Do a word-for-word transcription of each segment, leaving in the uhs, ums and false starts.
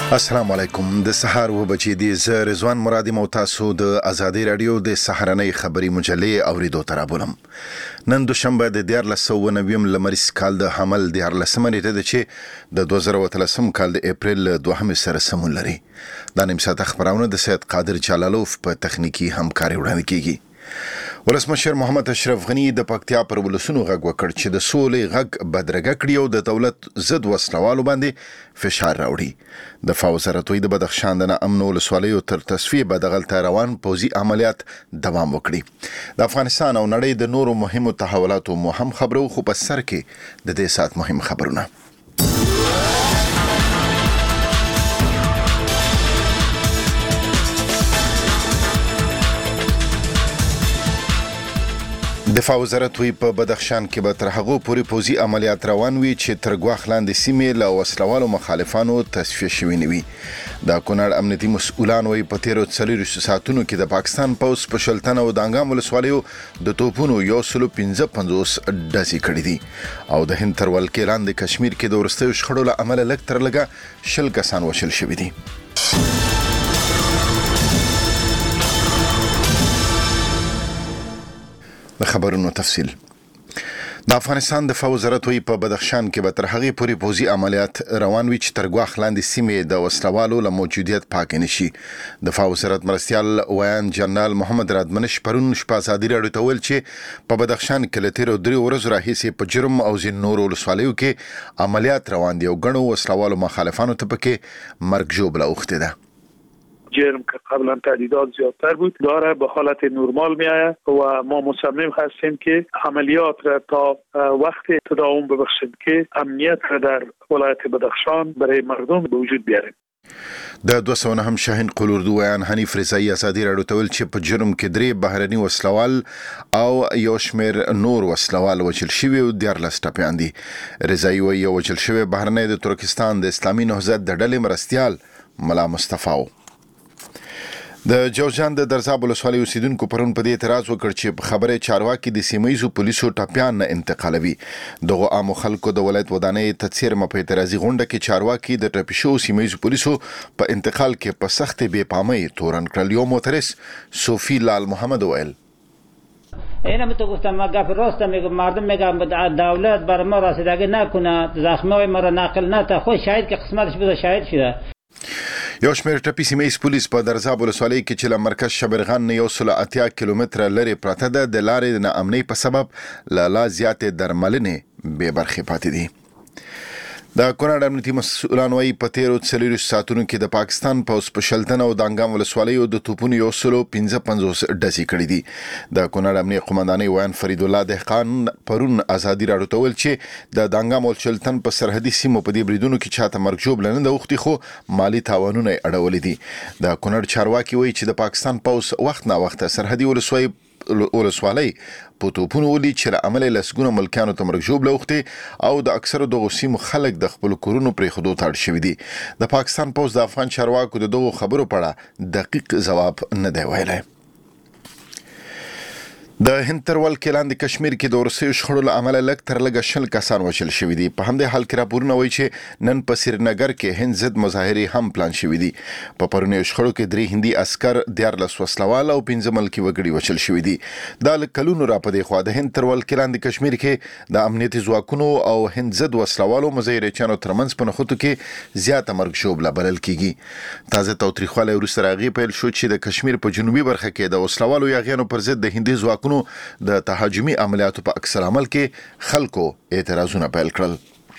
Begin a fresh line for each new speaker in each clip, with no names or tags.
السلام علیکم د سحر و بچی دی ز رضوان مرادی مو تاسو د ازادي رادیو د سحرنۍ خبری مجلې اوریدو ترابولم نن دوشنبه د دیار لسو نویم لمریس کال د حمل دیار لسمه نیټه د چې د دوه زره وتلسم کال د اپریل دوهم سره سمون لري د نیم ساعت خبرونه د سید قادر جلالوف په تخنیکی همکاري وړاندې کیږي ولسمشر محمد اشرف غنی د پکتیا پر ولسونو غږ وکړ چې د سولې غږ بدرګه کړی او د دولت ضد وسلوالو باندې فشار راوړي د فوزرتوی د بدخشان د امن ولسوالیو تر تصفیه به د غلط روان پوزي عملیات دوام وکړي د افغانستان او نړۍ د نورو مهمو تحولاتو مهم خبرو خو په سر کې د دې سات مهم خبرونه دفاع وزارت وی په بدخشان کې به تر هغه پورې پوزي عملیات روان وي چې تر ګواخ لاندې سیمې له وسلوالو مخالفانو تصفیه شوي نه وي د کونړ امنیتي مسؤلان وی په تیرو څلورو ساعتونو کې د پاکستان پوز په شلتن او د انګام ولسوالیو د توپونو یو سل پنځه پنځوس ډزې کړې دي او د هند تر ولکې لاندې کشمیر کې د ورستیو شخړو له امله لږ تر لږه شل کسان وشل شوي دي د خبرونو تفصیل د افغانستان د دفاع وزارت وی په بدخشان کې به تر هغه پورې پوزي عملیات روان وي چې تر ګواخ لاندې سیمې د وسلوالو له موجودیت پاک نشي د دفاع وزارت مرستيال ویان جنرال محمد رادمنش پرون شپه ازادي راډیو ته ویل چې په بدخشان کې له تیرو درې ورځې راهیسې په جرم او ځین نورو ولسوالیو کې عملیات روان دي او ګڼو وسلوالو مخالفانو ته پکې مرګ ژوبله اوخته ده
جرم که قبلا تعدیدات زیادتر بود داره به حالت نرمال می آید و ما مصمم هستیم که عملیات را تا وقت تداوم ببخشیم که امنیت را در ولایت بدخشان برای مردم به وجود بیاریم
د دوه سوه نهم شاهین قلوردو ویان حنیف رضایی ازادي راډیو ته ویل چې په جرم کې درې بهرني وسلوال او یو شمېر نور وسلوال وچل شوي او دیارلس ټپیان دي رضایی وایي یو وچل شوی بهرنی د ترکستان د اسلامي نهضت د ډلې مرستیال ملا مصطفی د جوزجان د درزاب ولسوالۍ اوسیدونکو پرون په دې اعتراض وکړ چې په خبره چارواکي د سیمایي پولیسو ټاپیان نه انتقالوي دغه عام خلکو د ولایت ودانۍ تڅیر م په اعتراضي غونډه کې چارواکي د ټاپیشو سیمایي پولیسو په انتقال کې په سخت بې پامۍ تورن کړل یو موترس صوفی لال محمد ویل
اینم تو گفتم ما گپ راست میگم مردم میگم دولت بر ما رسیدگی نکنه زخمای ما را نقل نته خود شاهد که قسمتش بده شاهد شده
یو شمېر ټپي سیمه پولیس په درزاب ولسوالۍ کې چې له مرکز شبرغان نه یو سل اتیا کیلومتره لري پراته ده د لارې نه امنۍ په سبب لا لا زیاتې درملنې بې برخې پاتې دي د کونړ امنیتي مسؤلان وايي په تیرو څلورو ساعتونو کې د پاکستان پوز په شلتن او د انګام ولسوالیو د توپونو یو سل پنځه پنځوس ډزې کړې دي د کونړ امنیتي قومندانۍ ویان فرید الله دهقان پرون ازادي راډیو ته ویل چې د انګام او شلتن په سرحدي سیمو په دې بریدونو کې چاته مرګ ژوبله نه د وختي خو مالی تاوانونه اړولې دي د کونړ چارواکي وایي چې د پاکستان پوز وخت نه وخت سرحدي ولسوالۍ ولسوالۍ په توپونو ولي چې له عمله لسګونه ملکانو ته مرګ ژوبله وخته او د اکثره دغه سیمو خلک د خپل کورونو پرې خودو تاړ شوی دي د پاکستان پوز د افغان چارواکو د دغه خبرو په اړه دقیق ځواب نه دی ویلی د هند تر ولکې لاندې کشمیر کې د ورستیو شخړو له امله لږ تر لږه شل کسان وشل شوي دي په همدې حال کې راپورونه وایي چې نن په سرینګر کې هند ضد مظاهرې هم پلان شوي دي په پرونیو شخړو کې درې هندي عسکر دیارلس وسلوال او پنځه ملکي وګړي وشل شوي دي دا له کلونو را په دې خوا د هند تر ولکې لاندې کشمیر کې د امنیتي ځواکونو او هند ضد وسلوالو مظاهرچیانو ترمنځ په نښتو کې زیاته مرګ ژوبله بلل کیږي تازه تاوتریخوالی وروسته راغی پیل شو چې د کشمیر په جنوبي برخه کې د وسلوالو یاغیانو پر ضد د هندي ځواکونو د تهاجمي عملیاتو په عکس العمل کې خلکو اعتراضونه پیل کړل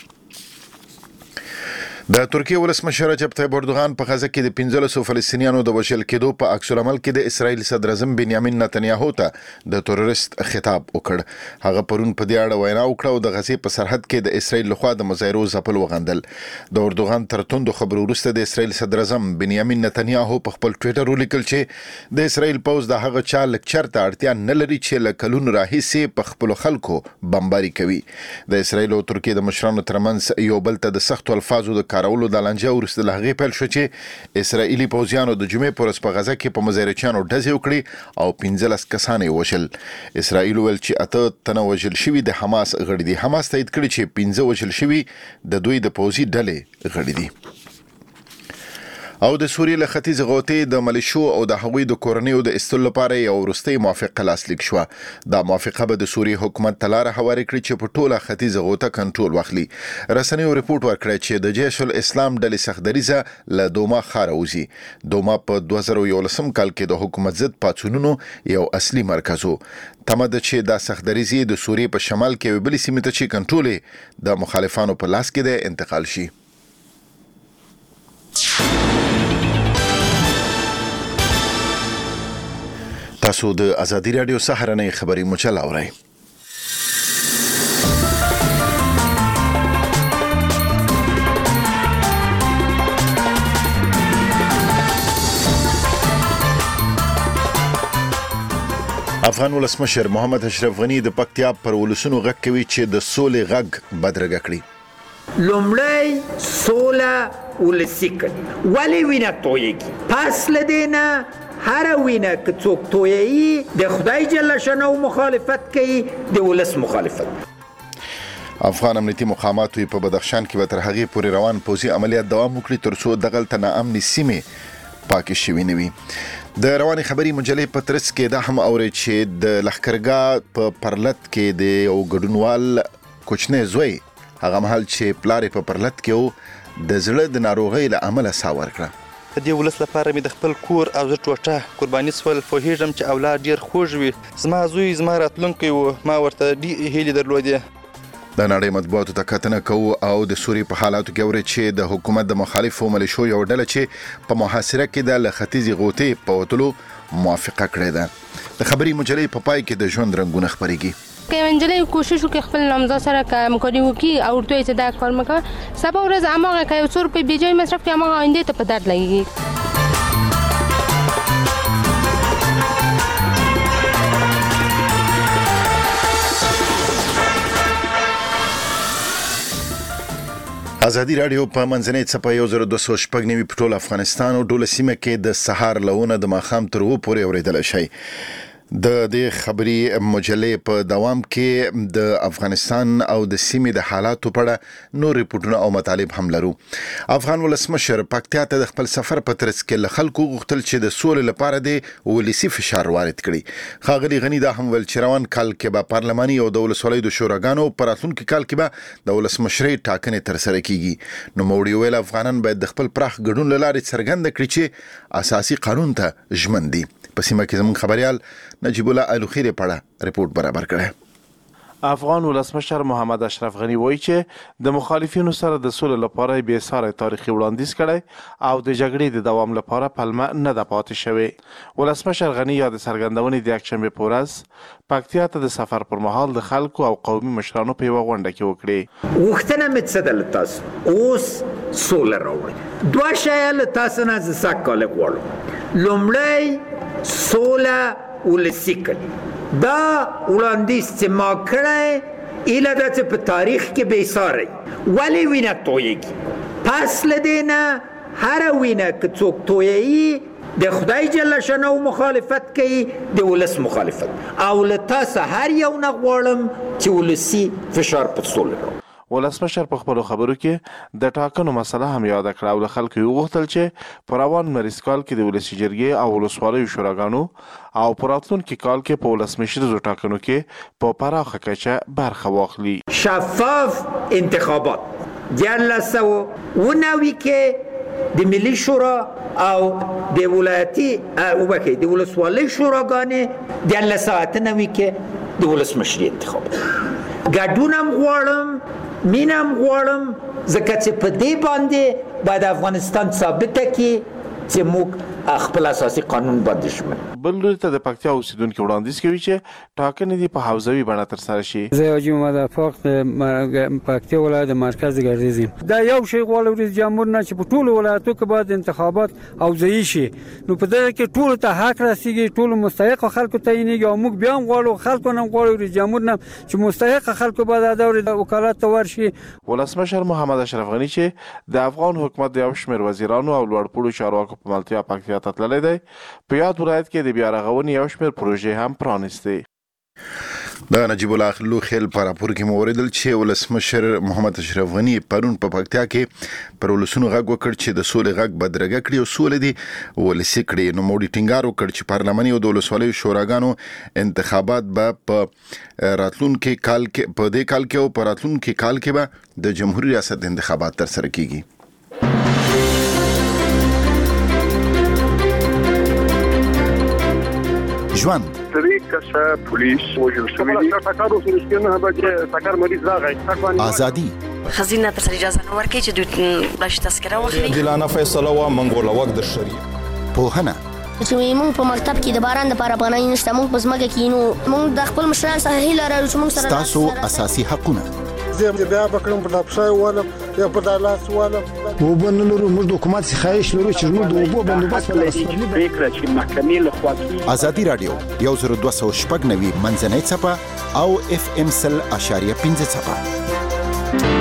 د ترکیه ولسمشر رجب طیب اردوغان په غزه کې د پنځلسو فلسطینیانو د وژل کېدو په عکس العمل کې د اسرایل صدر اعظم بنیامین نتنیاهو ته د تروریست خطاب وکړ هغه پرون په دې اړه وینا وکړه او د غزې په سرحد کې د اسرایل لخوا د مظاهرو ځپل وغندل د اردوغان تر توندو خبرو وروسته د اسرایل صدر اعظم بنیامین نتنیاهو په خپل ټویټر ولیکل چې د اسرایل پوز د هغه چا لکچر ته اړتیا نه لري چې له کلونو راهیسې په خپل خلکو بمباري کوي د اسرایل او ترکیه د مشرانو ترمنځ یو بل ته د سختو الفاظو د کارولو د لانجه ورسته له هغې پیل شو چې اسرائیلي پوځیانو د جمعې په ورځ په غزه کې په مظاهرچیانو ډزې وکړې او پنځلس کسان یې وژل اسرائیل ویل چې اته تنه وژل شوي د حماس غړي دي حماس تایید کړي چې پنځه وژل شوي د دوی د پوځي ډلې غړي دي او د سوریې له ختیځ غوټې د ملیشو او د هغوی د کورنیو د استلو لپاره یو وروستۍ موافقه لاسلیک شوه. دا موافقه به د سوریې حکومت ته لاره هوارې کړي چې په ټوله ختیځ غوټه کنټرول واخلي. رسنیو ریپورت ورکړی چې د جیش الاسلام ډلې سختدریزه له دوما ښاره وځي. دوما په دوه زره یولسم کال کې د حکومت ضد پاڅونونو یو اصلي مرکز و. تمه ده چې دا سختدریزي د سوریې په شمال کې یوې بلې سیمې ته چې کنټرول د مخالفانو په لاس کې ده انتقال شي. تاسو د ازادي رادیو سهارنۍ خبري مجله اورئ. افغان ولسمشر محمد اشرف غنی د پکتیا پر ولسونو غږ کوي چې د سولې غږ بدرګه کړي.
لومړی سوله ولسی کړي ولی وینه تویږي پس لدینه هر وینه که څوک تویي د خدای جل شانه مخالفت کوي د ولس مخالفت.
افغان امنیتي مقاماتو په بدخشان کې به تر هغې پورې روان پوځي عملیات دوام وکړي ترڅو دغلته ناامنې سیمې پاکې شوې نه وي. د روانې خبري مجلې په ترڅ کې دا هم اوري چې د لښکرګاه په پرلت کې د یو ګډونوال کوچنی زوی هغه مهال چې پلار په پرلت کې و د زړه د ناروغۍ له امله ساه ورکړه.
د دې ولس لپاره مې د خپل کور او زه ټوټه قرباني سول. پوهېږم چې اولاد ډېر خوږ وي. زما زوی زما راتلونکی و. ما ورته ډېرې هیلې درلودې.
د نړۍ مطبوعاتو ته کتنه کوو او د سوریې په حالاتو کې اوري چې د حکومت د مخالفو ملیشو یو ډله چې په محاصره کې د له ختیځې غوټې په وتلو موافقه کړې ده. د خبري مجلې په پای کې د ژوند رنګونه خپرېږي.
که انجلۍ کوشش وکړي خپل نامزد سره همکاري وکړي او ورته وایي چې دا کار مه کوه، سبا ورځ هماغه که یو څو روپۍ بې جایه مصرف کړي هماغه آیندې ته په درد لګېږي. ازادي رادیو په منځنۍ څپه یو زر دوه سوه شپږ نوي په ټول افغانستان او ډوله سیمه کې د سهار لهونه د ماښام تر اووه پورې اورېدلی شئ. د دې خبري مجلې په دوام کې د افغانستان او د سیمې د حالاتو په اړه نور ریپورتونه او مطالب هم لرو. افغان ولسمشر پکتیا ته د خپل سفر په ترڅ کې له خلکو غوښتل چې د سولې لپاره د ولسي فشار وارد کړي. ښاغلي غني دا هم ویل چې روان کال کې به پارلماني او د ولسوالیو د شوراګانو په راتلونکي کال کې به د ولسمشرۍ ټاکنې ترسره کیږي. نوموړي ویل افغانان باید د خپل پراخ ګډون له لارې څرګنده کړي چې اساسي قانون ته ژمن دي. په سیمه کې زموږ خبريال نجیب الله الوخیری پړه ریپورت برابر کړی.
افغان ولسمشر محمد اشرف غنی وایي چې د مخالفینو سره د سولې لپاره بې ساري تاریخي وړاندیز کړی او د جګړې د دوام لپاره پلمه نه ده پاتې شوې. ولسمشر غنی یا د څرګندونې د یکشنبې په ورځ پکتیا ته د سفر پر مهال د خلکو او قومي مشرانو په یوه غونډه کې وکړې.
غوښتنه مې څه ده له تاسو اوس سوله راوړئ. دوه شیان له تاسو نه زه سږ کال غواړم. لومړی سوله ولسي کړي. دا وړاندیز چې ما کړی ایله ده چې په تاریخ کې بې ساری ولې وینه تویږي. پس له دې نه هره وینه که څوک تویوي د خدای جل شانه مخالفت کوي د ولس مخالفت او له تاسو هر یو نه غواړم چې ولسي فشار په سوله راوړي.
ولسمشر په خپلو خبرو کې د ټاکنو مسله هم یاده کړه او له خلکو یې وغوښتل چې په روان مریض کال کې د ولسي جرګې او ولسوالیو شوراګانو او په راتلونکي کال کې په ولسمشریزو ټاکنو کې په پراخه کچه برخه واخلي.
شفاف انتخابات دیارلس سوه اوه نوي کې د ملي شورا او د ولایتي وبکې د ولسوالۍ شوراګانې دیارلس سوه اته نوي کې د ولسمشري انتخابات. ګډون هم غواړم، مینه هم غواړم، ځکه چې په دې باندې باید افغانستان ثابته کړي چې موږ خپل اساسي قانون باندې ژمن.
بل لوري ته د پکتیا اوسیدونکي وړاندیز کوي چې ټاکنې دې په حوزوي بڼه ترسره شي.
زه حاجي محمد افاق د پکتیا ولایت د مرکز ګردیز یم. دا یو شی غواړو رئیس جمهور نه چې په ټولو ولایتو کې باید انتخابات حوزوي شي. نو په دغه کې ټولو ته حق رسیږي، ټولو مستحق خلکو تعینېږي او موږ بیا هم غواړو خلکو نه غواړو رئیس جمهور نه چې مستحق خلکو باید د دورې وکالت ته ورشي.
ولسمشر محمد اشرف غنی چې د افغان حکومت د یو شمېر وزیرانو او لوړپوړو چارواکو په ملتیا پکتیا ته تللی دی، په یاد ولایت کې د بیا رغونې یو شمېر پروژې هم پرانیستې.
د نجیب الله لوخیل پر راپور کې موریدل چې ولسمشر محمد اشرف غنی پرون په پکتیا کې پر ولسونو غږ وکړ چې د سولې غږ بدرګه کړي او سولې دی ولسی کړي. نو موډي ټینګار وکړ چې پارلماني او د ولسوالۍ شوراګانو انتخابات به په راتلونکي کال کې په دې کال کې او په راتلونکي کال کې به د جمهوریت ریاست انتخابات تر سره کیږي. ژوند
طریقه پولیس وجل شوی دی تاکارو سرسکنه به تاکار مریض راغی
ازادي
خزینه تر اجازه نه ورکړي چې دوی بلش تذکره واخلي
دلانه فیصله وا منګوله وخت د شریعه
پوهنه
چې موږ په مکتب کې د باران د لپاره پناه نشته موږ په ځمکه کې نو موږ د خپل مشران سره هیله لرو چې موږ سره
تاسو اساسي حقونه
زه بیا بکړم په لپسای ولم یا په دالاس ولم
وبنلو موږ د حکومت څخه خواهش لرو چې موږ د وبو بندوبست
ولرو فکر چې محکمې له خوا
ازادي رادیو یو زر دوه سوه شپږ نوي منځنۍ څپه او اف ام سل اشاریه پنځه څپه.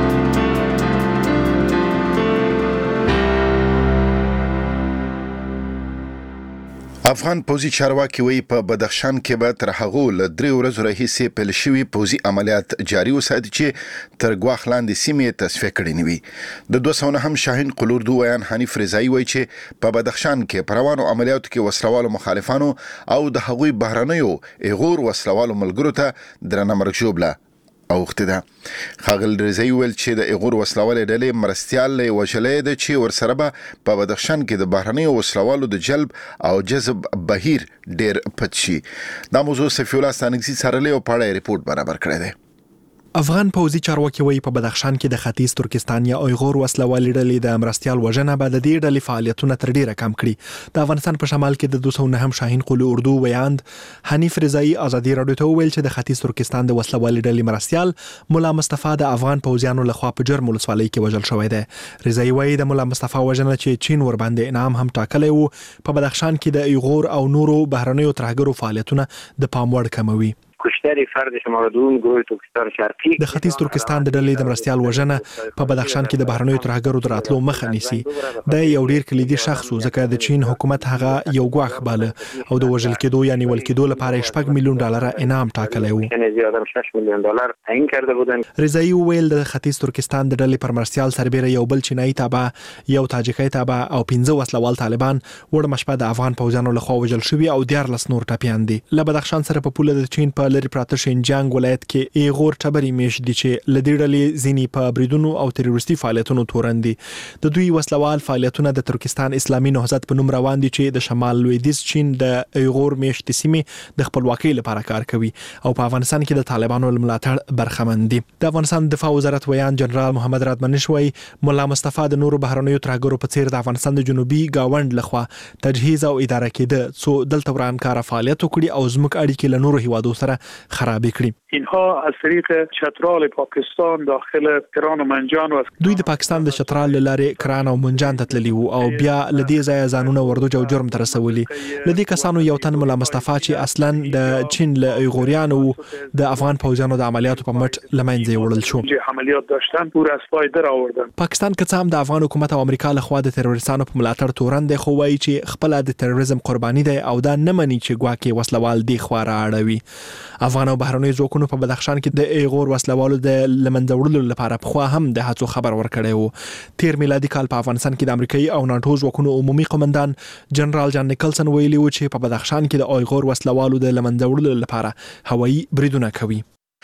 افغان پوځي چارواکي وایي په بدخشان کې به تر هغه ل درې ورځې راهیسې پیل شوي پوځي عملیات جاري وساتي چې تر ګواښ لاندې سیمې تصفیه کړي نه وي. د دوه سوه نهم شاهین قلوردو ویان حنیف رضایي وایي چې په بدخشان کې په روانو عملیاتو کې وسلوالو مخالفانو او د هغوی بهرنیو ایغور وسلوالو ملګرو ته درنه مرګ ژوبله اوخته ده. خاغل رضایي ویل چې د ایغور وسلوالې ډلې مرستيال وشلې ده چې ورسره به په بدخشان کې د بهرنیو وسلوالو د جلب او جذب بهیر ډیر پټ شي. دا موضوع سفی الله ستانګسي سره له پاړې ریپورت برابر کړی دی.
افغان پوځي چارواکي وایي په بدخشان کې د ختیځ ترکستان یا ایغور وسلوالې ډلې د مرستيال وژنه به د دې ډلې فعالیتونه تر ډیره کم کړي. د افغانستان په شمال کې د دوه سوه نهم شاهین قلو اردو ویاند حنیف رضایي ازادي رادیو ته ویل چې د ختیځ ترکستان د وسلوالې ډلې مرستيال مولا مصطفی د افغان پوځیانو لخوا په جرم ولسوالۍ کې وژل شوی دی. رضایي وایي د مولا مصطفی وژنه چې چین ور باندې انعام هم ټاکلی وو په بدخشان کې د ایغور او نورو بهرنیو ترهګرو فعالیتونه د پام وړ کموي.
کشتری فرد شماره دوم گروه ترکستان شرقی
د ختیځ ترکستان د ډلې د مرستيال وژنه په بدخشان کې د بهرنیو ترهګرو دراتلو مخه نیسي. د یو ډیر کلیدي شخص ځکه د چین حکومت هغه یو غواخ باله او د وژل کېدو یعنی ول کېدو لپاره شپږ میلیون ډالر انعام ټاکلی وو.
یعنی زیاده شش میلیون ډالر تعیین کرده بودن.
رضایي ویل د ختیځ ترکستان د ډلې پر مرستيال سربېره یو بل چینایي تابع یو تاجیکي تابع او پنځه وسلوال طالبان وړ مشپه د افغان پوځانو لخوا وژل شوی او دیارلس نور ټپیان دي. له بدخشان سره په پوله د چین په لری پراته شینجان ولایت کې ایغور ټبري میش دي چې لدی ډلې ځینی په بریدونو او تروریستي فعالیتونو تورن دي. د دوی وسلوال فعالیتونه د ترکستان اسلامي نهضت په نوم روان دي چې د شمال لویدیځ چین د ایغور میش د سیمې د خپلواکۍ لپاره کار کوي او په افغانستان کې د طالبانو ملاتړ برخمن دي. د افغانستان دفاع وزارت ویان جنرال محمد رادمنش وایي مولا مصطفی د نورو بهرنیو ترهګرو په څیر د افغانستان د جنوبي گاوند لخوا تجهیز او اداره کېده څو دلته ورانکار فعالیت وکړي او زموږ اړیکې له نورو هیوادو سره خراب کړي.
اینها از طریق چترال پاکستان داخل کران و منجان و
دوی د پاکستان د چترال لارې کران او منجان ته تللی وو او بیا لدی ځای ځانونه وردوج او جرم تر رسولي. لدی کسانو یو تن مولا مصطفی چې اصلا د چین له ایغوریانو د افغان پوځانو د عملیاتو په مټ لمنځه وړل شو.
عملیات داشتن پور از فایده راوردن.
پاکستان که څه هم د افغان حکومت او امریکا له خوا د تروریستانو په ملاتړ تورن دی خو وایي چې خپل د تروریزم قرباني دی او دا نه مني چې ګواکې وسلوال دی خو راړوي. افغان او بهرنیو ځواکونو په بدخشان کې د ایغور وسلوالو د لمنځه وړلو لپاره په خوا هم د هڅو خبر ورکړی وو. تیر میلادي کال په افغانستان کې د امریکایي او ناتو ځواکونو عمومي قومندان جنرال جان نیکلسن ویلي و چې په بدخشان کې د ایغور وسلوالو د لمنځه وړلو لپاره هوایي بریدونه کوي.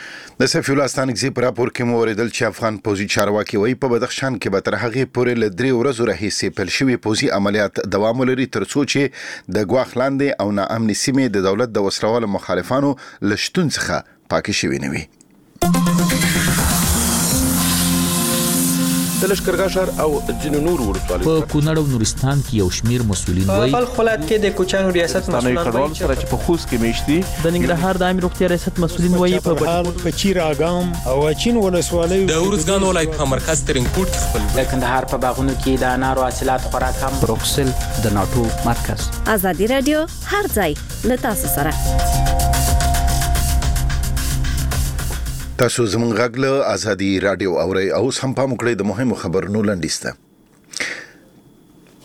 د سفی الله ستانګزي پر راپور کې مو اوریدل چې افغان پوځي چارواکي وایي په بدخشان کې به تر هغه پورې ل درې ورځې راهیسې پیل شوي پوځي عملیات دوام لري ترڅو چې د ګواښ لاندې او ناامني سیمې د دولت د وسلوالو مخالفانو له شتون څخه پاکې شوي نه وي.
د لشکرګاه ښار او ځینو نورو ولسوالیو
په کونړ او نورستان کې یو شمیر مسولین وایي
په خپل کې د کوچانو ریاست مسولان
وایي چې په خوست کې میشتي
د ننګرهار د عامه روغتیا ریاست مسولین وایي په
بهار په چیر اګام او چین ولسوالیو
د ورزګان ولایت په مرکز ترینکوټ خپل
د کندهار په باغونو کې د انارو حاصلات خوراک هم
بروکسل د ناتو مرکز.
ازادي رادیو هر ځای له تاسو سره.
تاسو زموږ غږ له ازادي رادیو اورئ او هم په مکړې د مهمو خبرونو لنډیسته.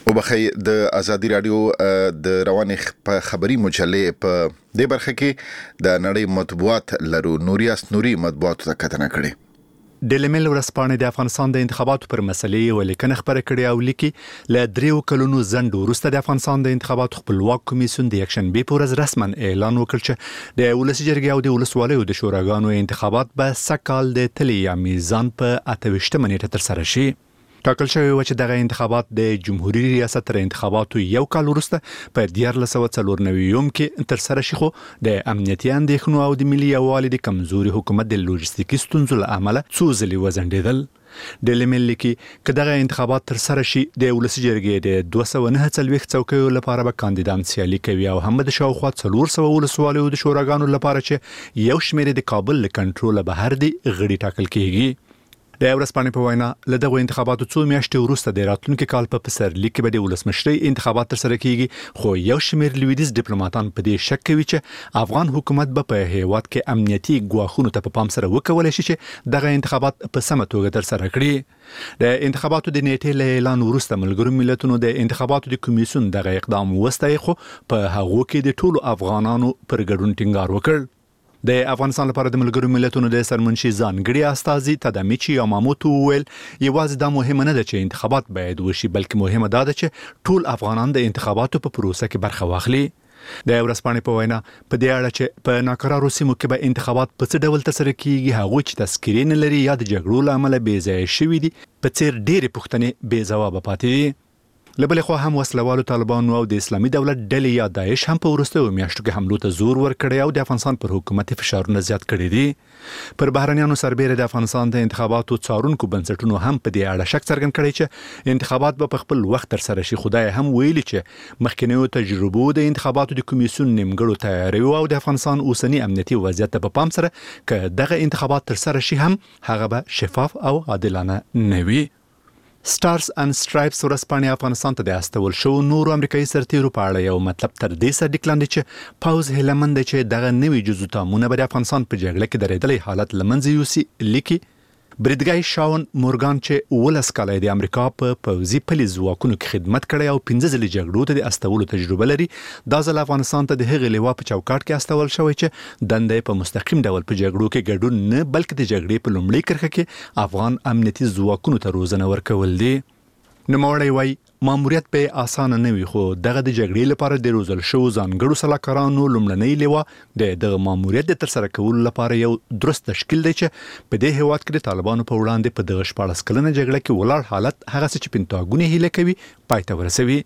وبخی د ازادي رادیو د روانې خبري مجلې په دې برخه کې د نړۍ مطبوعات لرو نوریاس نوري مطبوعاتو ته کتنه کړې.
ډیلی میل ورځپاڼې د افغانستان د انتخاباتو پر مسلې یو لیکنه خپره کړې او لیکي له دریو کلونو ځنډ وروسته د افغانستان د انتخاباتو خپلواک کمیسیون د یکشنبې په ورځ رسما اعلان وکړ چې د ولسي جرګې او د ولسوالیو د شوراګانو انتخابات به سږ د تلې یا میزان په اته ویشتمه نیټه ترسره شي. ټاکل شوی و چې دغه انتخابات د جمهوریت ریاست تر انتخاباتو یو کال وروسته په دیارلس سوه څلور نوي کې ترسره شي، خو د امنیتي اندېښنو او د ملي یووالي د کمزوري حکومت د لوجستیکي ستونزو له امله څو ځلې وځنډېدل. ډیلی میل لیکي که دغه انتخابات ترسره شي د ولسي جرګې د دوه سوه نهه څلوېښت څوکیو لپاره به کاندیدان سیالي کوي او هم د شاوخوا څلور سوه ولسوالیو د شوراګانو لپاره چې یو شمېر د کابل له کنټروله بهر دي غړي ټاکل کیږي. د ورځپاڼې په وینا له دغه انتخاباتو څو میاشتې وروسته د راتلونکي کال په پسرلي کې به د ولسمشرۍ انتخابات ترسره کیږي، خو یو شمېر لویدیځ ډیپلوماټان په دې شک کوي چې افغان حکومت به په هیواد کې امنیتي ګواښونو ته په پام سره وکولی شي چې دغه انتخابات په سمه توګه ترسره کړي. د انتخاباتو د نیټې له اعلان وروسته ملګرو ملتونو د انتخاباتو د کمیسیون دغه اقدام وستایي، خو په هغو کې د ټولو افغانانو پر ګډون ټینګار وکړ. د افغانستان لپاره د ملګرو ملتونو د سرمنشي ځانګړي استازي تدامیچی یاماموتو وویل یوازې دا مهمه نه ده چې انتخابات باید وشي، بلکې مهمه دا ده چې ټول افغانان د انتخاباتو په پروسه کې برخه واخلي. د ورځپاڼې په وینا په دې اړه چې په ناکرارو سیمو کې به انتخابات په څه ډول ترسره کیږي، هغوی چې تذکرې نه لري یا د جګړو له امله بې ځایه شوي دي په څیر ډېرې پوښتنې بې ځوابه پاتې دي. له بلې خوا هم وسلوالو طالبانو او د اسلامي دولت ډلې یا داعش هم په وروستیو میاشتو کې حملو ته زور ورکړی او د افغانستان پر حکومت فشارونه زیات کړي دي. پر بهرنیانو سربیره د افغانستان د انتخاباتو څارونکو بنسټونو هم په دې اړه شک څرګند کړی چې انتخابات به په خپل وخت ترسره شي. خدای هم ویلي چې مخکینیو تجربو د انتخاباتو د کمیسیون نیمګړو تیاریو او د افغانستان اوسنی امنیتي وضعیت ته په پام سره که دغه انتخابات ترسره شي هم هغه به شفاف او عادلانه نه وي. سټارز اند سټرایپس ورځپاڼې افغانستان ته د استول شو نورو امریکایي سرتیرو په اړه یو مطلب تر دې سره ډیکلاند چې پاوز هیلمند چې دغه نوي جزو تامونه به د افغانستان په جګړه کې درېدلې حالت لمنځه یوسي. لیکي بریدګای شاون مورګان چې ولس کاله د امریکا په پوځي پلي ځواکونو کې خدمت کړی او پنځه ځلې جګړو ته د استولو تجربه لري، دا ځل افغانستان ته د هغې لیوا په چوکاټ کې استول شوی چې دنده په مستقیم ډول په جګړو کې ګډون نه بلکې د جګړې په لومړۍ کرښه کې افغان امنیتي ځواکونو ته روزنه ورکول دي. نوموړی وایي ماموریت به اسانه نه وي، خو دغه د جګړې لپاره د روزل شوو ځانګړو سلاکارانو لومړنۍ لیوا د دغه ماموریت د ترسره کولو لپاره یو درست تشکیل دی چې په دې هیواد کې د طالبانو په وړاندې په دغه شپاړس کلنه جګړه کې ولاړ حالت هغه څه چې پینټاګون یې هیله کوي پای ته ورسوي.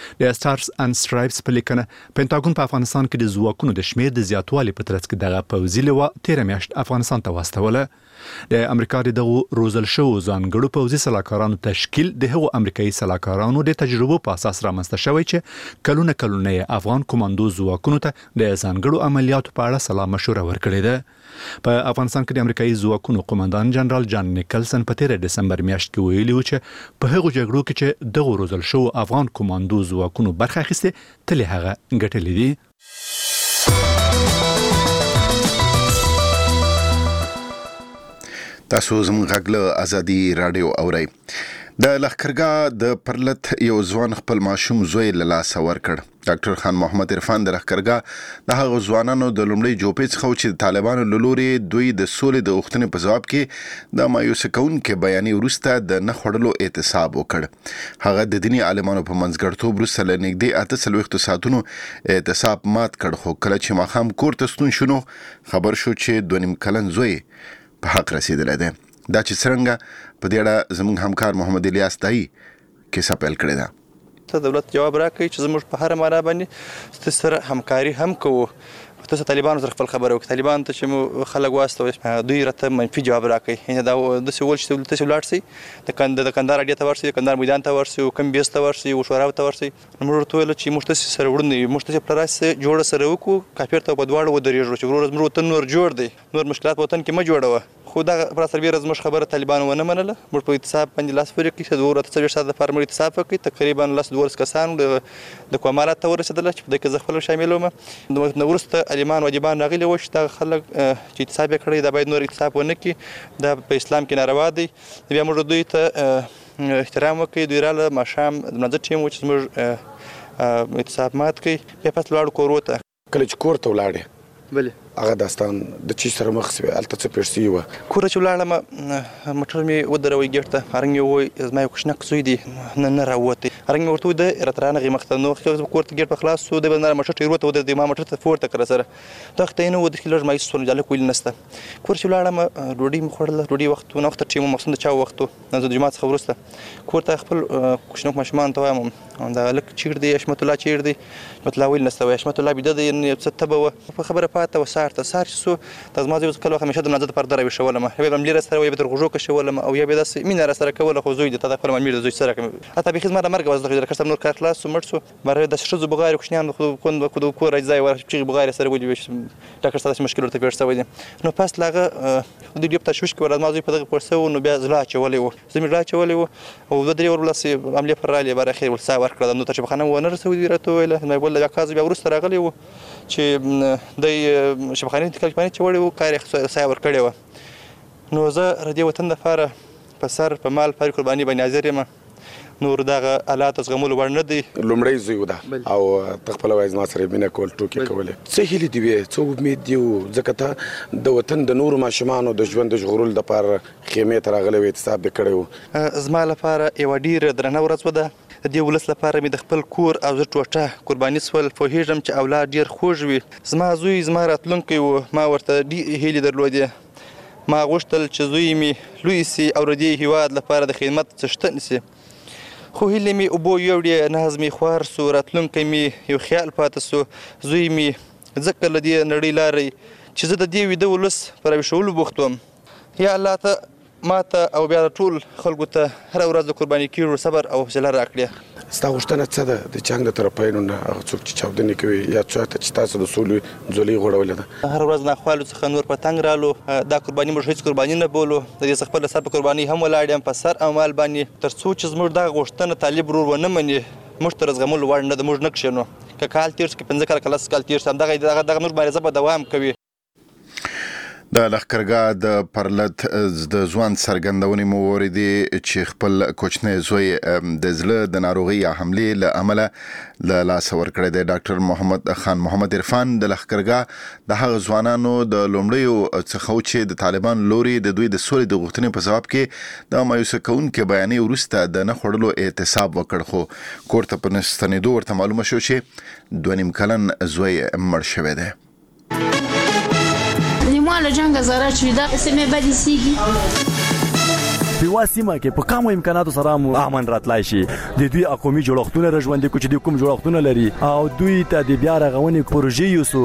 د سټارز اند سټرایپس په لیکنه پینټاګون په افغانستان کې د ځواکونو د شمیر د زیاتوالي په ترڅ کې دغه پوځي لیوا تیره میاشت افغانستان ته واستوله. د امریکا د دغه روزل شوو ځانګړو پوځي سلاکارانو تشکیل د هغو امریکایي سلاکارانو د تجربو په اساس رامنځته شوی چې کلونه کلونه افغان کمانډو ځواکونو ته د ځانګړو عملیاتو په اړه سلا مشوره ورکړې ده. په افغانستان کې د امریکایي ځواکونو قومندان جنرال جان نیکلسن په تیره دسمبر میاشت کې ویلي و چې په هغو جګړو کې چې دغه روزل شوو افغان کمانډو ځواکونو برخه اخیسته تل هغه ګټلې دي.
تاسو زموږ غږ له ازادي رادیو اورئ. د لښکرګاه د پرلت یو ځوان خپل ماشوم زوی له لاسه ورکړ. ډاکټر خان محمد عرفان د لښکرګاه د هغو ځوانانو د لومړۍ جوپې څخه چې د طالبانو له لورې دوی د سولې د غوښتنې په ځواب کې د مایوسه کوونکې بیانیې وروسته د نه خوړلو اعتصاب وکړ. هغه د دیني عالمانو په منځګړیتوب وروسته له نږدې اته څلوېښتو ساعتونو اعتصاب مات کړ، خو کله چې ماښام کور ته ستون شو نو خبر شو چې دوه نیم کلن زوی په حق رسیدلی دی. دا چې څرنګه په دې اړه زموږ همکار محمد الیاس دای کیسه پیل کړې ده.
ته دولت جواب راکړي چې زموږ په هر معنا باندې ستاسو سره همکاري هم کوو. تاسو طالبانو سره خپل خبره وکړه، طالبان ته چې مو خلک واستوي دوی راته منفي جواب راکړي. یعنې دا داسې ول چې تاسو ولاړ شئ د کند د کندهار اډې ته ورسئ، د کندهار میدان ته ورسئ، کم بیس ته ورسئ، وشوراو ته ورسئ. نو موږ ورته ویل چې موږ تاسو سره وړاندې یو، موږ تاسو په راسه جوړه سره وکړو، کافر ته په دواړو ودرېږو چې ورور زموږ وطن نور جوړ دی، نور مشکلات وطن کې مه جوړوه. خو دا پر سربیره زموږ خبره طالبانو ونه منله. موږ په اعتصاب باندې لاس پورې کړي، د اته څلوېښت ساعته لپاره موږ اعتصاب وکړ. تقریبا لس دولس کسان د کومالات ته ورسېدل چې په دې کې زه خپل شامل وم. نو وروسته عالمان واجبان راغلي وو چې دا خلک چې اعتصاب یې کړی دا باید نور اعتصاب ونه کړي، دا په اسلام کې ناروا دی. بیا موږ دوی ته احترام وکړي. دوی راله ماښام د منځه ټیم و چې زموږ اعتصاب مات کړي، بیا پس لاړو کورو ته.
کله چې کور ته ولاړې
بلې
هغه داستان د چی سره مخ شوې، هلته څه پېښ شوي وه؟
کور ته چې ولاړم موټر مې ودروي ګېټ ته، هرنګ مې ووایي زما یو کوچنک زوی دی نه نه راووتی. هرنګ مې ورته ووایي دی راته رانغی مخ ته. نو کور ته ګېټ په خلاص شو، دی به نه موټر ټیرو ته ودرېدی، ما موټر ته پورته کړه سره دغه ته یې نه ودرېد چې لږ مایوس شوم، هلک ویل نشته. کور چې ولاړم ډوډۍ مې خوړله، ډوډۍ وخت و ناوخته ټیم و، مخصوصا د چا وخت و، د جومات څخه وروسته کور ته خپل کوچنیو ماشومانو ته وایم دا هلک چیرې دی، حشمت الله چیرې دی؟ حشمت الله ویل نشته، وایي حشمت الله بیده دی، څه تبه وه. په خبره پاته وه سهار ته. سهار چې سو دا زما زوی کله وخت همیشه د منځه د پرده راویښولم، یا به ملي راسره وي، یا به تر غوږو کشولم، او یا به داسې مینه راسره کوله. خو زوی دی تا د خپل مامیر د زوی سره کوم حتی بیخي زما د مرګه وزده کړ نور کار خلاص شو مړ شو. باره د ښځو بغارې کوچنیان خو د کور اجزا یې ور چغې بغارې سره ولي ډاکټر سره داسې مشکل ورته پېښ شوی دی. نو پس له هغه د دوی په تشویش کې ور زما زوی په دغه پړ شوی، نو بیا زړه اچولی و، زه مې زړه اچولی و، او دوه درې ور ولسې حملې پر رالې باره اخر ول ساه ورکړه. نو تر شفاخانه ونه رسولي دوی راته وویله. مې ویل بیا کاز بیا وروسته راغلی و چې دی شفاخانې انتقال چې وړی و، کار یې ساه ورکړې وه. نو زه د دې وطن دپاره په سر په مال په هرې قرباني باندې حاضر یم. نور دغه حالات زغملو وړ نه دی.
لومړی زوی و ده او ته خپله وایي زما سره یې مینه کول، ټوکې کولې. څه هیلې دې وې، څه امید دې و؟ ځکه ته د وطن د نورو ماشومانو د ژوند د ژغورلو دپاره خیمې ته راغلی وې، اعتصاب دې کړی و.
زما لپاره یوه ډېره درنه ورځ وه ده. د دې ولس لپاره مې د خپل کور او زه ټوټه قرباني سول. پوهېږم چې اولاد ډېر خوږ وي. زما زوی زما راتلونکی و، ما ورته ډېرې هیلې درلودې. ما غوښتل چې زوی مې لوی سي او د دې هېواد لپاره د خدمت څښتن سي. خو هیلې مې اوبو یوړې، ناز مې خوار سو، راتلونکی مې یو خیال پاته سو. زوی مې ځکه له دې نړۍ لارې چې زه د دې ویده ولس په راویښولو بوخت وم. یا الله ته ما ته او بیا ټول خلکو ته هره ورځ د قرباني کېږو صبر او حوصله راکړې.
ستا غوښتنه څه ده د جنګ د طرفینو نه، هغه څوک چې چاودنې کوي یا څوک ته چې تاسو د سولې ځولۍ غوړولې ده؟
هره ورځ ناخوالو څخه نور په تنګ رالو. دا قرباني موږ هېڅ قرباني نه بولو. د دې څخه خپل سر په قرباني هم ولاړ یم، په سر او مال باندې، تر څو چې زموږ دغه غوښتنه طالب ورور ونه مني موږ تر زغملو وړ نه ده. موږ نه کښېنو، که کال تېر شي، که پنځه کاله، که لس کال تېر شي، همدغه دغه موږ مبارزه به دوام کوي.
د لښکرګاه د پرلت د ځوان څرګندونې مو واورېدې چې خپل کوچنی زوی د زړه د ناروغۍ یا حملې له امله له لاسه ورکړی دی. ډاکټر محمد خان محمد عرفان د لښکرګاه د هغه ځوانانو د لومړیو څخه و چې د طالبان لوري د دوی د سولې د غوښتنې په ځواب کې د مایوسه کوونکې بیانیې وروسته د نه خوړلو اعتصاب وکړ. خو کور ته په ستنېدو ورته معلومه شو چې دوه نیم کلن زوی مړ شوی دی.
له جنګ زره چې دا سیمه بدی سیږي
په واسمه کې په کومو امکاناتو سره مو امن راتلای شي. د دوی اقومي جوړښتونه رژوندې کو چې د کوم جوړښتونه لري او دوی ته د بیا رغونې پروژې یوسو.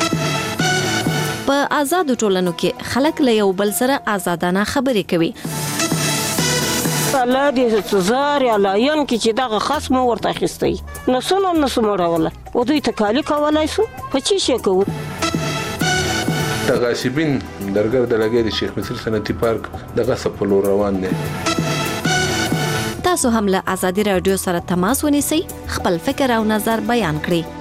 په آزادو ټولنو کې خلک له یو بل سره آزادانه خبرې کوي.
الله دې څزار یا لاین کې چې دغه خصم ورته اخیستی نسونه نسمړوله او دوی تکالی کولای سو په چی شي کوو.
د غاصبین درګر د لګې د شیخ مصر صنعتي پارک د غصب په لور روان دي.
تاسو هم له ازادي رادیو سره تماس ونیسئ، خپل فکر او نظر بیان کړئ.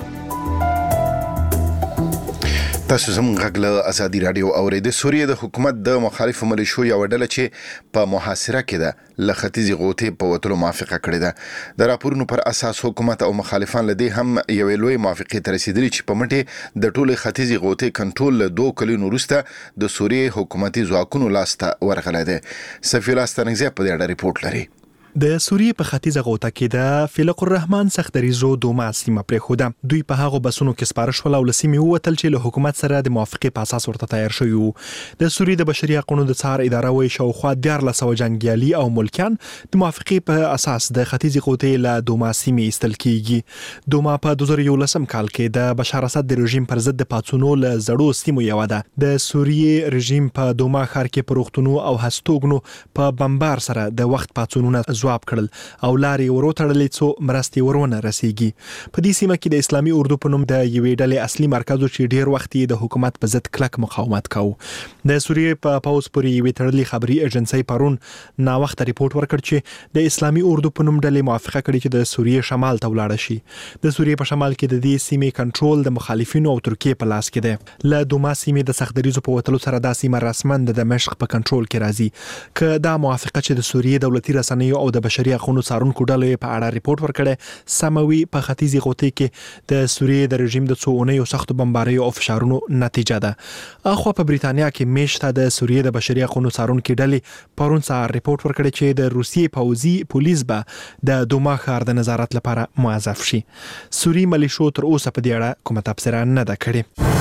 تاسو زموږ غږ له ازادي رادیو اورئ. د سوریې د حکومت د مخالفو ملیشو یوه ډله چې په محاصره کې ده له ختیځې غوټې په وتلو موافقه کړې ده. د راپورونو پر اساس حکومت او مخالفان له دې هم یوې لویې موافقې ته رسېدلي چې په مټې د ټولې ختیځې غوټې کنټرول له دوه کلونو وروسته د سوریې حکومتي ځواکونو لاسته ورغلی دی. صفي الله ستانکزی په دې اړه ریپورټ لري.
د سوریې په ختیځه غوټه کې د فلق الرحمن سختریزو دوما سیمه پرېښوده. دوی په هغو بسونو کې سپاره شول او له سیمې ووتل چې له حکومت سره د موافقې په اساس ورته تیار شوي وو. د سوریې د بشري حقونو د څار اداره وایي شاوخوا دیارلس سوه جنګیالي او ملکیان د موافقې په اساس د ختیځې غوټې له دوما سیمې ایستل کیږي. دوما په دوه زره یولسم کال کې د بشار اسد د رژیم پر ضد د پاڅونو له زړو سیمو یوه ده. د سوریې رژیم په دوما ښار کې په روغتونو او هستوګنو په بمبار سره د وخت پاڅونونه ځواب کړل او لارې ورو تړلې څو مرستې ورونه رسیږي. په دې سیمه کې د اسلامي اردو په نوم د یوې ډلې اصلي مرکز چې ډیر وخت یې د حکومت په ضد کلک مقاومت کاوه. د سوریې په پاوز پورې یوې تړلې خبري ایجنسۍ پرون ناوخته ریپورت ورکړ چې د اسلامي اردو په نوم ډلې موافقه کړې چې د سوریې شمال ته ولاړ شي. د سوریې په شمال کې د دې سیمې کنټرول د مخالفینو او ترکیې په لاس کې دی. له دوما سیمې د سختدریزو په وتلو سره دا سیمه رسماً د دمشق په کنټرول کې راځي. که دا موافقه چې د سوریې دولتي رسنیو او د بشري حقوقو څارونکو ډلې په اړه ریپورت ورکړی. سموي په ختیځي غوطې کې د سوریې د رژیم د څو اونیو سختو بمباریو او فشارونو نتیجه ده. اخو په بریتانیا کې میشته د سوریې د بشري حقوقو څارونکو ډلې پرون سهار ریپورت ورکړی چې د روسیې پوځي پولیس به د دوما ښار د نظارت لپاره موظف شي. سوری ملیشو تر اوسه په دې اړه کومه تبصره نه ده کړې.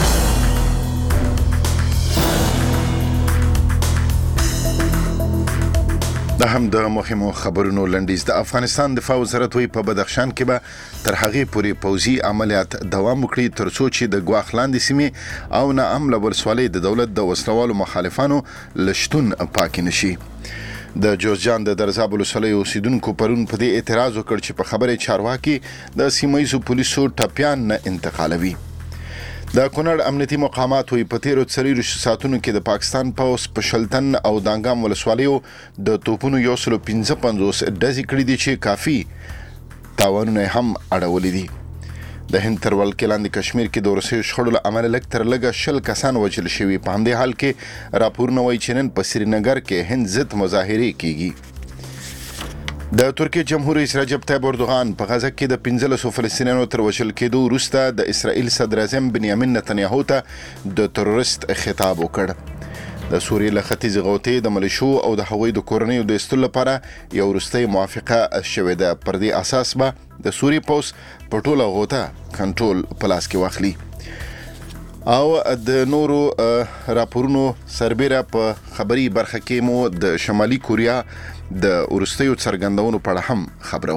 د هم د مهمو خبرونو لنډیز. د افغانستان دفاع وزارت وی په بدخشان کې به تر هغې پورې پوځي عملیات دوام وکړي تر څو چې د ګواښ لاندې سیمې او نه امله ولسوالۍ د دولت د وسلوالو مخالفانو لشتون پاک نشي. د جوزجان د درزاب ولسوالۍ اوسیدونکو پرون په دې اعتراض وکړ چې په خبره چارواکي د سیمایي پولیسو ټپیان نه انتقالوي. د کونړ امنیتي مقامات وی په تیرو څلوېښتو ساعتونو کې د پاکستان پوځ په شلتن او دانګام ولسوالیو د توپونو یو سل پنځه پنځوس ډزې کړې دي چې کافي تاوانونه هم اړولي دي. د هند تر ولکې لاندې کشمیر کې د وروستیو شخړو له امله لږ تر لږه شل کسان وژل شوي. په همدې حال کې راپورونه وایي چې نن په سرینګر کې هند ضد مظاهرې کیږي. د ترکیې جمهور رئیس رجب طیب اردوغان په غزه کې د پنځلسو فلسطینیانو تر وژل کېدو وروسته د اسرائیل صدر اعظم بنیامین نتنیاهو ته د تروریست خطاب وکړ. د سوریې له ختیځې غوطې د ملیشو او د هغوی د کورنیو د ایستلو لپاره یو وروستۍ موافقه شوې ده. پر دې اساس به د سوریې پوځ په ټوله غوطه کنټرول په لاس کې واخلي. او د نورو راپورونو سربیره په خبري برخه کې مو د شمالي کوریا د وروستیو څرګندونو په اړه هم خبرو.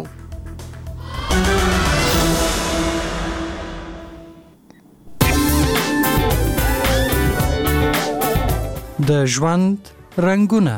د ژوند رنګونه.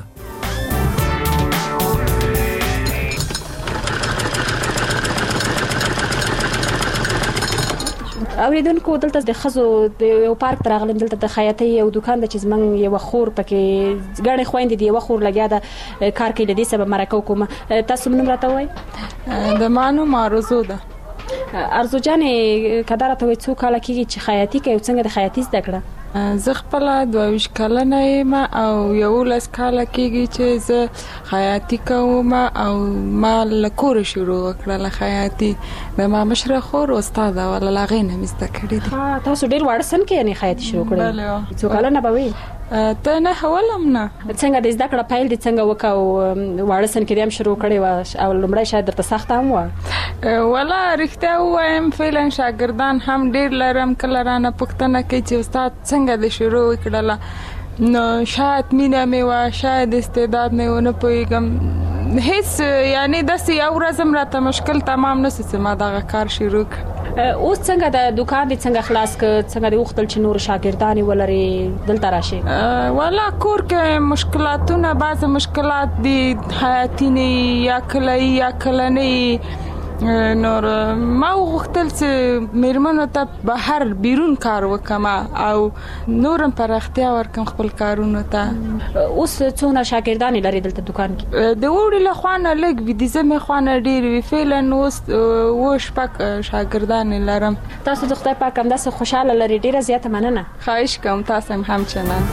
اوریدونکو دلته د خزو د یو پارک ته راغلم. دلته د خیاطۍ یو دکان د چې زمونږ یو خور پکې ګڼې خویندې د یو خور لګیا ده کار کوي. د دې سبب مرکه وکوم. تاسو نوم راته وایئ؟
د ما نوم ارزو ده.
ارزو جانې که دا راته وایي څو کاله کېږي چې خیاطي کوي او څنګه د خیاطي زده کړه؟
زه خپله دوه ویشت کلنه یم او یولس کاله کېږي چې زه خیاطي کوم او ما له کوره شروع وکړله خیاطي. د ما مشره خور استاده وه، له هغې نه مې زده کړې دي.
تاسو ډېر واړه سن کې یعنې خیاطي شروع کړې؟
بله.
څو کلنه به وي؟
ته نه ولم نه.
څنګه د زده کړه پیل دې څنګه وکړه او واړه سن کې دې هم شروع کړې وه او لومړی شاید درته سخته هم وه؟
ولا رښتیا ووایم فعلا شاګردان هم ډېر لرم. کله رانه پوښتنه کوي چې استاد څنګه دې شروع وکړله، نو شاید مینه مې وه، شاید استعداد مې ونه پوهېږم. هیڅ یعنی داسې یو ورځ هم راته مشکل تمام نه سو چې ما دغه کار شروع کړ.
اوس څنګه د دکان دې څنګه خلاص کړ؟ څنګه دې وغوښتل چې نور شاګردانې ولرې دلته راشي؟
والا کور کې مشکلاتونه، بعضې مشکلات دي حیاتي نه یا کله یا کله نه. نور ما وغوښتل چې میرمنو ته بهر بیرون کار وکم او نورم پراختیا ورکم خپل کارونو ته.
اوس څونه شاګردانې لري دلته دکان کې؟
د اوړي له خوا نه لږ وي، د ژمي خوا نه ډېر وي. فعلا اوس اووه شپږ شاګردانې لرم.
تاسو د خدای پاک همداسې خوشحاله لري. ډېره زیاته مننه.
خواهش کوم. تاسو هم همچنان.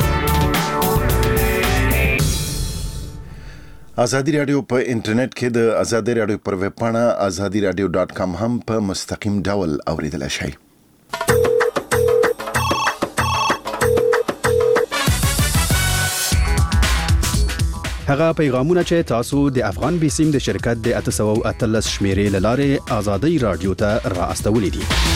ازادي رادیو په انټرنیټ کې د ازادي رادیو پر ویب پاڼه ازادي رادیو ډاټ کام هم په مستقیم ډول اوریدل شي.
هغه پیغامونه چې تاسو د افغان بیسیم د شرکت د اته سوه اتلس شمیرې له لارې ازادي رادیو ته را استولې دي.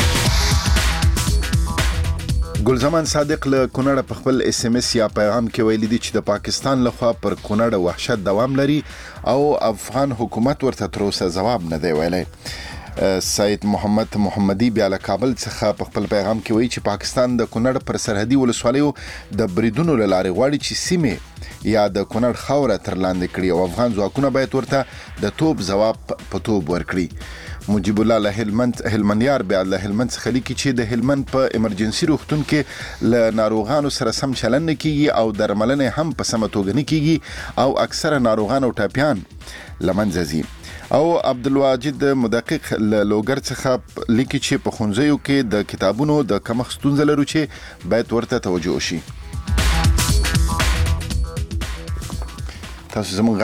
ګلزمان صادق له کونړ په خپل اس ام اس یا پیغام کې ویلي دي چې د پاکستان لخوا پر کونړ وحشت دوام لري او افغان حکومت ورته تر اوسه ځواب نه دی ویلی. سید محمد محمدي بیا له کابل څخه په خپل پیغام کې وایي چې پاکستان د کونړ پر سرحدي ولسوالیو د بریدونو له لارې غواړي چې سیمې یا د کونړ خاوره تر لاندې کړي او افغان ځواکونه باید ورته د توپ ځواب په توپ ورکړي. مجيب الله له هلمند هلمنديار بیا له هلمند څخه لیکي چې د هلمند په امرجنسي روغتون کې له ناروغانو سره سم چلند نه کیږي او درملنه هم په سمه توګه نه کیږي او اکثره ناروغان او ټاپیان لمنځه ځي. او عبدالواجد مدقق له لوګر څخه لیکي چې په ښوونځیو کې د کتابونو د کمښت ستونزه لرو چې باید ورته توجه وشي. تاسو زموږ